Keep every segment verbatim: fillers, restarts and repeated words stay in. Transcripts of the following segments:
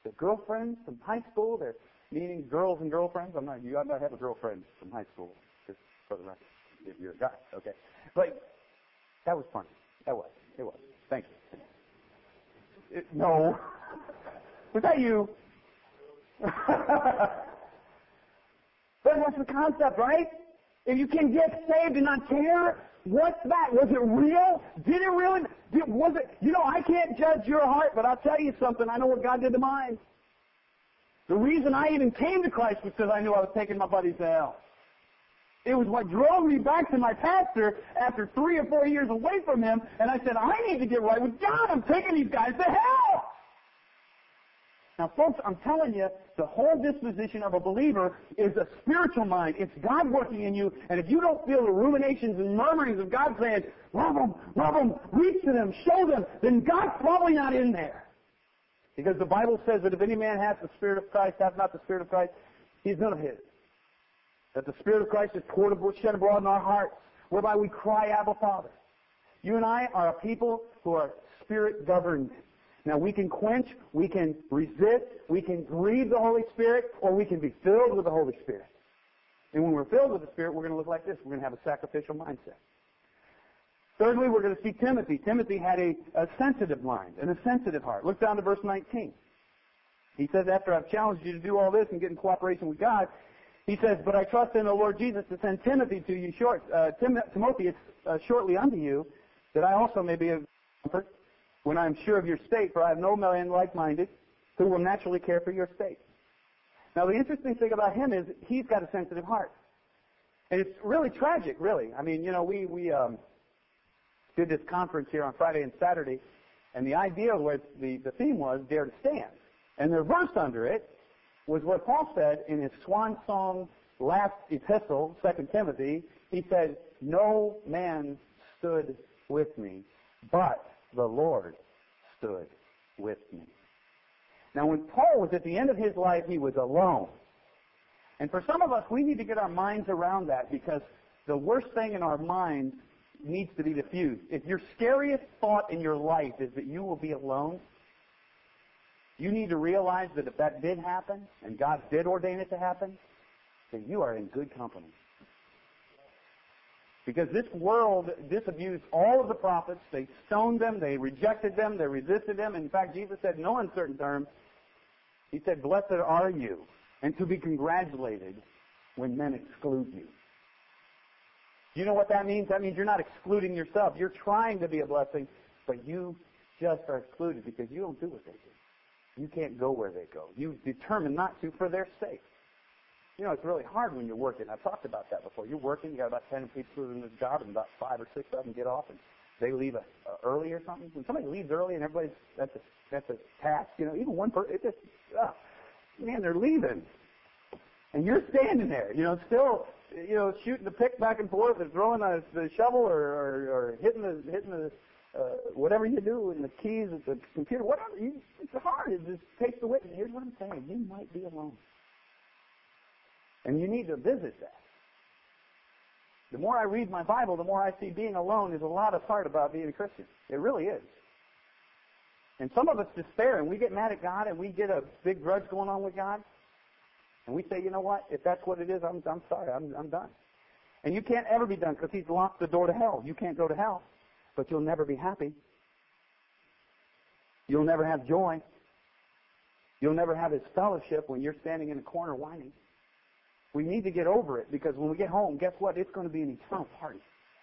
The girlfriends from high school, they're meaning girls and girlfriends. I'm not, you got to have a girlfriend from high school, just for the record, if you're a guy, okay? But that was funny. That was. It was. Thank you. It, no. Was that you? But that's the concept, right? If you can get saved and not care, what's that? Was it real? Did it really? Did, was it? You know, I can't judge your heart, but I'll tell you something. I know what God did to mine. The reason I even came to Christ was because I knew I was taking my buddies to hell. It was what drove me back to my pastor after three or four years away from him, and I said, I need to get right with God. I'm taking these guys to hell. Now, folks, I'm telling you, the whole disposition of a believer is a spiritual mind. It's God working in you, and if you don't feel the ruminations and murmurings of God saying, love them, love them, reach to them, show them, then God's probably not in there. Because the Bible says that if any man hath the Spirit of Christ, hath not the Spirit of Christ, he's none of his. That the Spirit of Christ is poured abroad, shed abroad in our hearts, whereby we cry, Abba, Father. You and I are a people who are Spirit-governed. Now, we can quench, we can resist, we can grieve the Holy Spirit, or we can be filled with the Holy Spirit. And when we're filled with the Spirit, we're going to look like this. We're going to have a sacrificial mindset. Thirdly, we're going to see Timothy. Timothy had a, a sensitive mind and a sensitive heart. Look down to verse nineteen. He says, after I've challenged you to do all this and get in cooperation with God, he says, but I trust in the Lord Jesus to send Timothy to you short, uh, Tim, Timotheus uh, shortly unto you, that I also may be of comfort when I am sure of your state, for I have no man like-minded who will naturally care for your state. Now, the interesting thing about him is he's got a sensitive heart. And it's really tragic, really. I mean, you know, we, we um, did this conference here on Friday and Saturday, and the idea was, the, the theme was, Dare to Stand. And the verse under it was what Paul said in his swan song last epistle, Second Timothy. He said, no man stood with me, but the Lord stood with me. Now, when Paul was at the end of his life, he was alone. And for some of us, we need to get our minds around that, because the worst thing in our minds needs to be diffused. If your scariest thought in your life is that you will be alone, you need to realize that if that did happen, and God did ordain it to happen, then you are in good company. Because this world disabused all of the prophets. They stoned them, they rejected them, they resisted them. In fact, Jesus said in no uncertain terms, He said, blessed are you, and to be congratulated when men exclude you. Do you know what that means? That means you're not excluding yourself. You're trying to be a blessing, but you just are excluded because you don't do what they do. You can't go where they go. You determine not to for their sake. You know, it's really hard when you're working. I've talked about that before. You're working, you got about ten people in the job, and about five or six of them get off, and they leave a, uh, early or something. When somebody leaves early and everybody's, that's a, that's a task, you know, even one person, it just, uh, man, they're leaving. And you're standing there, you know, still, you know, shooting the pick back and forth, or throwing the, the shovel, or, or, or hitting the, hitting the, uh, whatever you do, and the keys at the computer, whatever. You, it's hard. It just takes the witness. Here's what I'm saying. You might be alone. And you need to visit that. The more I read my Bible, the more I see being alone is a lot of part about being a Christian. It really is. And some of us despair, and we get mad at God, and we get a big grudge going on with God. And we say, you know what? If that's what it is, I'm, I'm sorry. I'm, I'm done. And you can't ever be done because He's locked the door to hell. You can't go to hell, but you'll never be happy. You'll never have joy. You'll never have His fellowship when you're standing in a corner whining. We need to get over it, because when we get home, guess what? It's going to be an eternal party.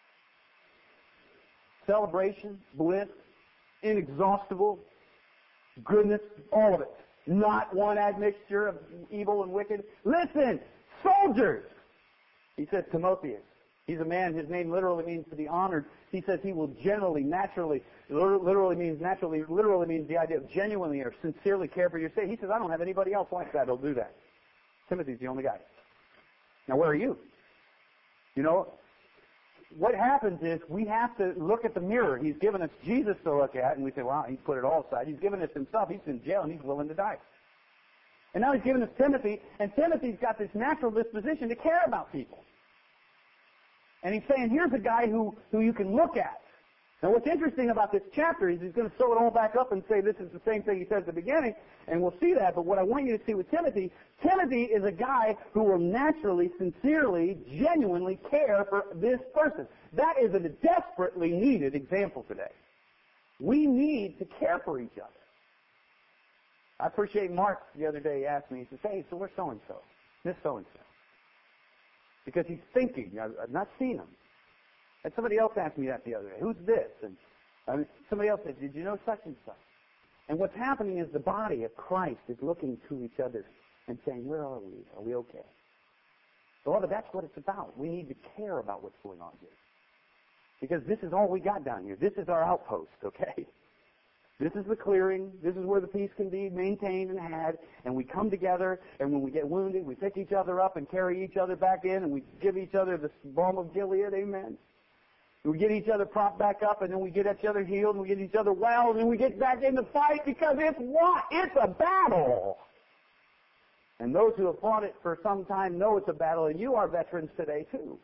Celebration, bliss, inexhaustible, goodness, all of it. Not one admixture of evil and wicked. Listen, soldiers! He says Timotheus. He's a man, his name literally means to be honored. He says he will generally, naturally, literally means naturally, literally means the idea of genuinely or sincerely care for your state. He says, I don't have anybody else like that who'll do that. Timothy's the only guy. Now, where are you? You know, what happens is we have to look at the mirror. He's given us Jesus to look at, and we say, well, He's put it all aside. He's given us Himself. He's in jail, and He's willing to die. And now He's given us Timothy, and Timothy's got this natural disposition to care about people. And He's saying, here's a guy who, who you can look at. Now, what's interesting about this chapter is he's going to sew it all back up and say this is the same thing he said at the beginning, and we'll see that. But what I want you to see with Timothy, Timothy is a guy who will naturally, sincerely, genuinely care for this person. That is a desperately needed example today. We need to care for each other. I appreciate Mark the other day asked me, he says, hey, so where's so-and-so? Miss so-and-so. Because he's thinking. I've not seen him. And somebody else asked me that the other day. Who's this? And I mean, somebody else said, did you know such and such? And what's happening is the body of Christ is looking to each other and saying, where are we? Are we okay? Beloved, that's what it's about. We need to care about what's going on here. Because this is all we got down here. This is our outpost, okay? This is the clearing. This is where the peace can be maintained and had. And we come together, and when we get wounded, we pick each other up and carry each other back in, and we give each other the balm of Gilead, amen? We get each other propped back up, and then we get each other healed, and we get each other well, and then we get back in the fight because it's what? It's a battle. And those who have fought it for some time know it's a battle, and you are veterans today, too.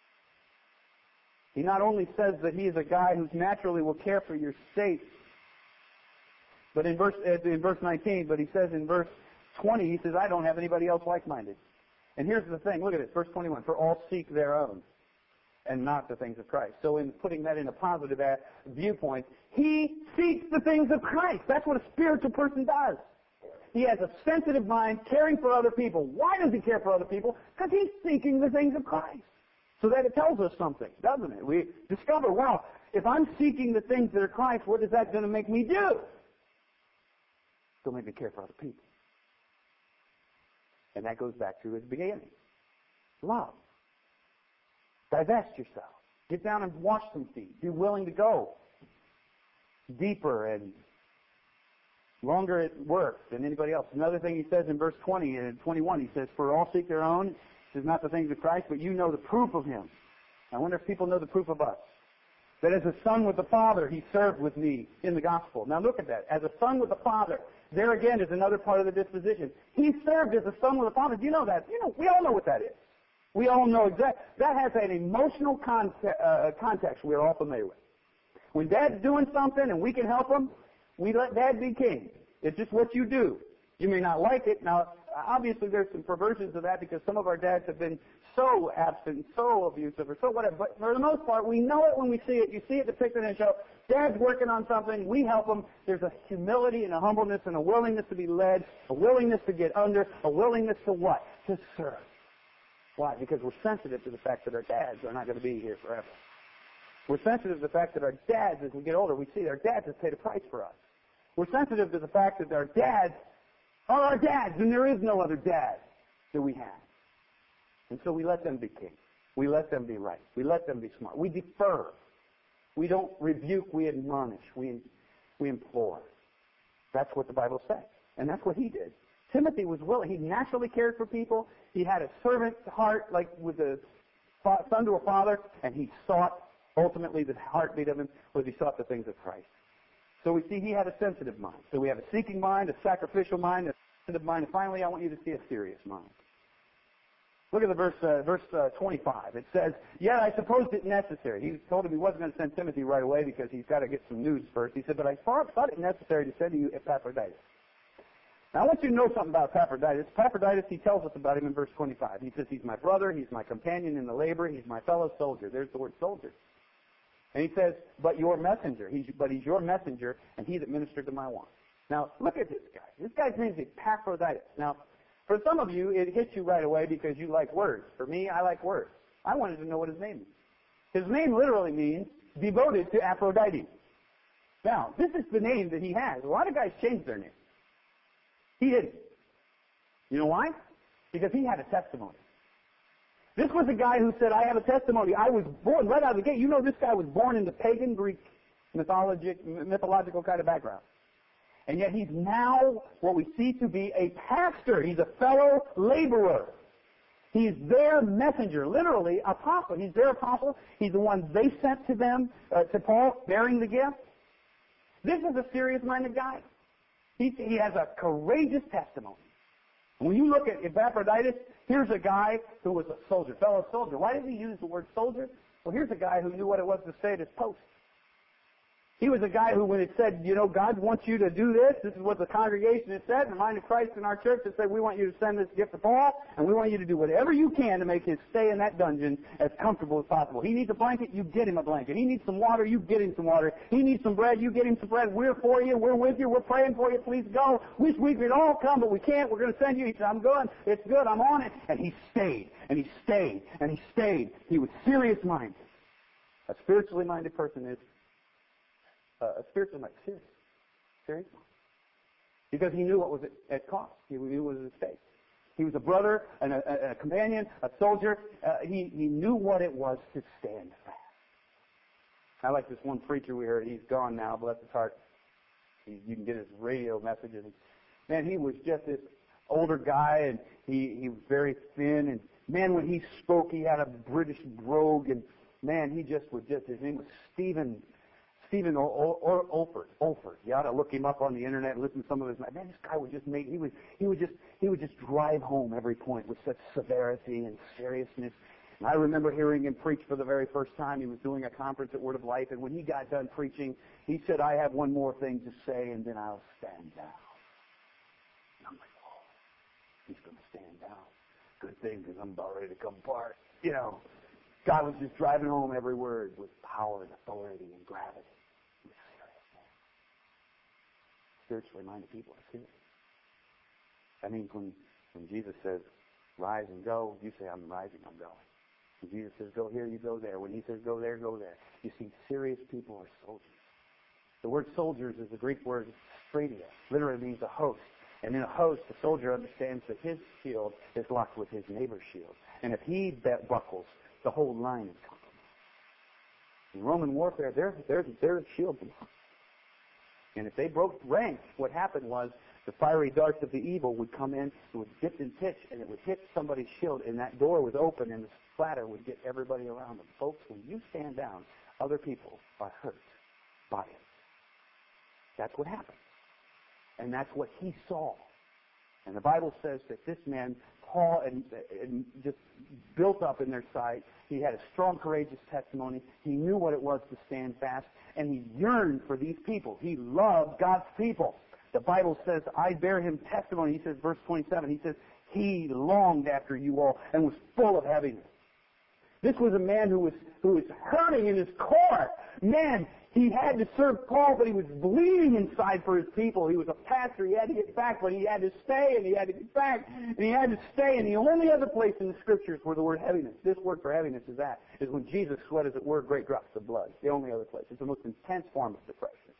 He not only says that he is a guy who naturally will care for your state, but in verse, in verse nineteen, but he says in verse twenty, he says, I don't have anybody else like-minded. And here's the thing, look at it, verse twenty-one, for all seek their own, and not the things of Christ. So in putting that in a positive viewpoint, he seeks the things of Christ. That's what a spiritual person does. He has a sensitive mind, caring for other people. Why does he care for other people? Because he's seeking the things of Christ. So that it tells us something, doesn't it? We discover, wow, if I'm seeking the things that are Christ, what is that going to make me do? It's going to make me care for other people. And that goes back to his beginning. Love. Divest yourself. Get down and wash some feet. Be willing to go deeper and longer at work than anybody else. Another thing he says in verse twenty and twenty-one, he says, for all seek their own. He says, not the things of Christ, but you know the proof of him. I wonder if people know the proof of us. That as a son with the Father, he served with me in the gospel. Now look at that. As a son with the Father, there again is another part of the disposition. He served as a son with the Father. Do you know that? You know, we all know what that is. We all know exactly. That has an emotional context, uh, context we're all familiar with. When Dad's doing something and we can help him, we let Dad be king. It's just what you do. You may not like it. Now, obviously there's some perversions of that because some of our dads have been so absent, so abusive, or so whatever. But for the most part, we know it when we see it. You see it depicted in a show. Dad's working on something. We help him. There's a humility and a humbleness and a willingness to be led, a willingness to get under, a willingness to what? To serve. Why? Because we're sensitive to the fact that our dads are not going to be here forever. We're sensitive to the fact that our dads, as we get older, we see our dads have paid a price for us. We're sensitive to the fact that our dads are our dads, and there is no other dad that we have. And so we let them be king. We let them be right. We let them be smart. We defer. We don't rebuke. We admonish. We, we implore. That's what the Bible says. And that's what he did. Timothy was willing. He naturally cared for people. He had a servant heart, like with a son to a father, and he sought, ultimately, the heartbeat of him was he sought the things of Christ. So we see he had a sensitive mind. So we have a seeking mind, a sacrificial mind, a sensitive mind, and finally I want you to see a serious mind. Look at the verse, uh, verse uh, twenty-five. It says, yet I supposed it necessary. He told him he wasn't going to send Timothy right away because he's got to get some news first. He said, but I thought, thought it necessary to send to you Epaphroditus. Now I want you to know something about Epaphroditus. Epaphroditus, he tells us about him in verse twenty-five. He says, he's my brother, he's my companion in the labor, he's my fellow soldier. There's the word soldier. And he says, but your messenger. He's, but he's your messenger, and he that ministered to my wants. Now, look at this guy. This guy's name is Epaphroditus. Now, for some of you, it hits you right away because you like words. For me, I like words. I wanted to know what his name means. His name literally means devoted to Aphrodite. Now, this is the name that he has. A lot of guys change their name. He didn't. You know why? Because he had a testimony. This was a guy who said, I have a testimony. I was born right out of the gate. You know this guy was born in the pagan Greek mythologic, mythological kind of background. And yet he's now what we see to be a pastor. He's a fellow laborer. He's their messenger, literally apostle. He's their apostle. He's the one they sent to them, uh, to Paul, bearing the gift. This is a serious-minded guy. He, he has a courageous testimony. When you look at Epaphroditus, here's a guy who was a soldier, fellow soldier. Why did he use the word soldier? Well, here's a guy who knew what it was to stay at his post. He was a guy who, when it said, you know, God wants you to do this, this is what the congregation had said, in the mind of Christ in our church, it said, we want you to send this gift to Paul, and we want you to do whatever you can to make his stay in that dungeon as comfortable as possible. He needs a blanket, you get him a blanket. He needs some water, you get him some water. He needs some bread, you get him some bread. We're for you, we're with you, we're praying for you, please go. Wish we could all come, but we can't, we're going to send you. He said, I'm going, it's good, I'm on it. And he stayed, and he stayed, and he stayed. He was serious-minded. A spiritually minded person is Uh, a spiritual mind, serious, serious, because he knew what was at, at cost. He knew what was at stake. He was a brother and a, a, a companion, a soldier. Uh, he he knew what it was to stand fast. I like this one preacher we heard. He's gone now, bless his heart. He, you can get his radio messages. Man, he was just this older guy, and he he was very thin. And man, when he spoke, he had a British brogue, and man, he just was just. His name was Stephen. Stephen or, or, or Olford. Olford. You ought to look him up on the internet and listen to some of his. Man, this guy would just make. He would. He would just. He would just drive home every point with such severity and seriousness. And I remember hearing him preach for the very first time. He was doing a conference at Word of Life, and when he got done preaching, he said, "I have one more thing to say, and then I'll stand down." And I'm like, "Oh, he's going to stand down. Good thing, because I'm about ready to come apart." You know, God was just driving home every word with power and authority and gravity. Spiritually minded people are serious. That means when, when Jesus says, rise and go, you say, I'm rising, I'm going. When Jesus says, go here, you go there. When he says, go there, go there. You see, serious people are soldiers. The word soldiers is the Greek word stratia. Literally means a host. And in a host, the soldier understands that his shield is locked with his neighbor's shield. And if he buckles, the whole line is compromised. In Roman warfare, their, their, their shield blocked. And if they broke rank, what happened was the fiery darts of the evil would come in, it would dip and pitch, and it would hit somebody's shield, and that door was open, and the splatter would get everybody around them. Folks, when you stand down, other people are hurt by it. That's what happened. And that's what he saw. And the Bible says that this man, Paul, and, and just built up in their sight. He had a strong, courageous testimony. He knew what it was to stand fast, and he yearned for these people. He loved God's people. The Bible says, I bear him testimony. He says, verse twenty-seven, he says, he longed after you all and was full of heaviness. This was a man who was who was hurting in his core. Man, he had to serve Paul, but he was bleeding inside for his people. He was a pastor. He had to get back, but he had to stay, and he had to get back, and he had to stay. And the only other place in the Scriptures where the word heaviness, this word for heaviness is that, is when Jesus sweat, as it were, great drops of blood. The only other place. It's the most intense form of depression.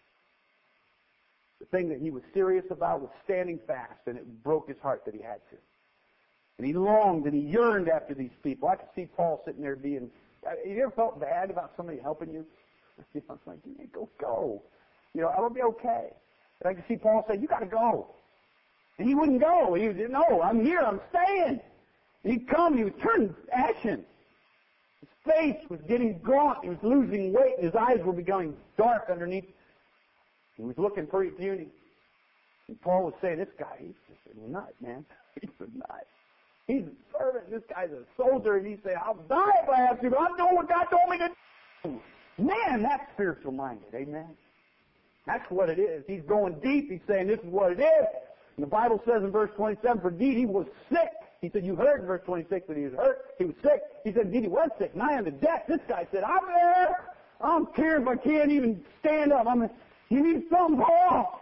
The thing that he was serious about was standing fast, and it broke his heart that he had to. And he longed and he yearned after these people. I could see Paul sitting there being, have you ever felt bad about somebody helping you? You know, it's like, you go, go. You know, I'll be okay. And I could see Paul say, you got to go. And he wouldn't go. He would, no, I'm here, I'm staying. And he'd come, he would turn ashen. His face was getting gaunt. He was losing weight. And his eyes were becoming dark underneath. He was looking pretty puny. And Paul was saying, this guy, he's just a nut, man. He's a nut. He's a servant. This guy's a soldier. And he'd say, I'll die if I have to, but I'm doing what God told me to do. Man, that's spiritual minded. Amen. That's what it is. He's going deep. He's saying, this is what it is. And the Bible says in verse twenty-seven, for indeed he was sick. He said, you heard in verse twenty-six that he was hurt. He was sick. He said, indeed he was sick, nigh unto death. This guy said, I'm there. I'm caring if I can't even stand up. I'm, you need something, Paul.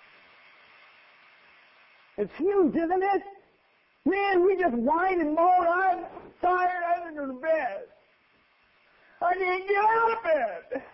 It's huge, isn't it? Man, we just whine and moan. I'm tired. I have to go to bed. I can't get out of bed.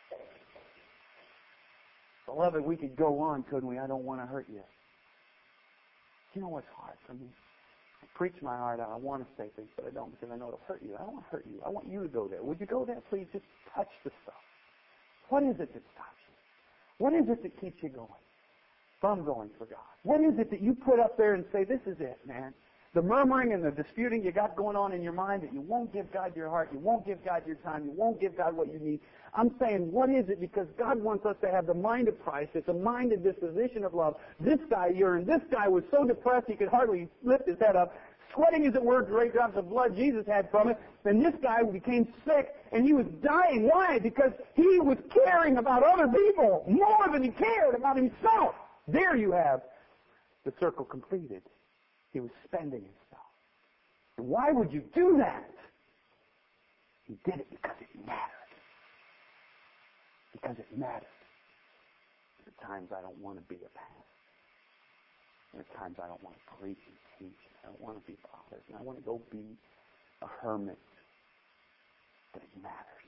Beloved, we could go on, couldn't we? I don't want to hurt you. You know what's hard for me? I preach my heart out. I want to say things, but I don't because I know it'll hurt you. I don't want to hurt you. I want you to go there. Would you go there? Please just touch the stuff. What is it that stops you? What is it that keeps you going? From going for God. What is it that you put up there and say, this is it, man? The murmuring and the disputing you got going on in your mind that you won't give God your heart, you won't give God your time, you won't give God what you need. I'm saying, what is it? Because God wants us to have the mind of Christ. It's a mind and disposition of love. This guy yearned. This guy was so depressed he could hardly lift his head up. sweating, as it were, great drops of blood Jesus had from it. And this guy became sick, and he was dying. Why? Because he was caring about other people more than he cared about himself. There you have the circle completed. He was spending himself. And why would you do that? He did it because it mattered. Because it mattered. There are times I don't want to be a pastor. There are times I don't want to preach and teach. I don't want to be bothered. And I want to go be a hermit. But it matters.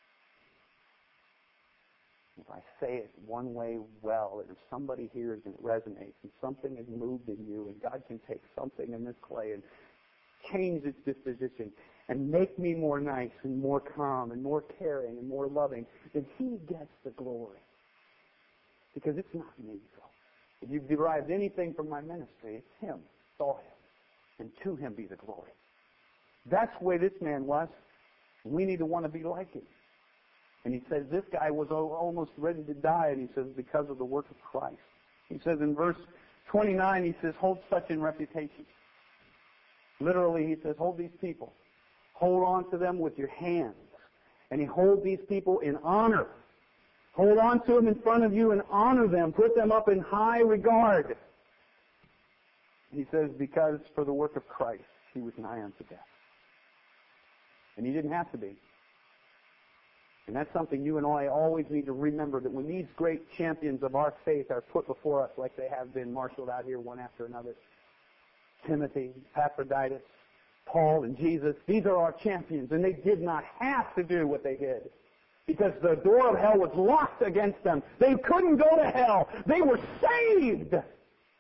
If I say it one way well, and if somebody hears and it resonates, and something is moved in you, and God can take something in this clay and change its disposition and make me more nice and more calm and more caring and more loving, then He gets the glory. Because it's not me, though. If you've derived anything from my ministry, it's Him. It's all Him. And to Him be the glory. That's the way this man was. We need to want to be like him. And he says this guy was almost ready to die, and he says because of the work of Christ. He says in verse twenty-nine, he says, hold such in reputation. Literally, he says, hold these people. Hold on to them with your hands. And he holds these people in honor. Hold on to them in front of you and honor them. Put them up in high regard. He says, because for the work of Christ, he was nigh unto death. And he didn't have to be. And that's something you and I always need to remember, that when these great champions of our faith are put before us, like they have been marshaled out here one after another, Timothy, Epaphroditus, Paul, and Jesus, these are our champions, and they did not have to do what they did, because the door of hell was locked against them. They couldn't go to hell. They were saved. But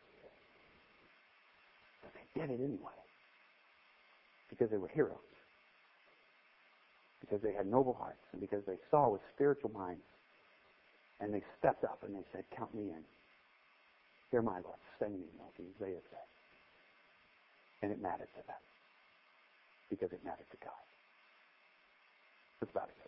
they did it anyway, because they were heroes. Because they had noble hearts, and because they saw with spiritual minds. And they stepped up and they said, count me in. Hear my Lord, send me, like Isaiah said. And it mattered to them. Because it mattered to God. Let's bow together.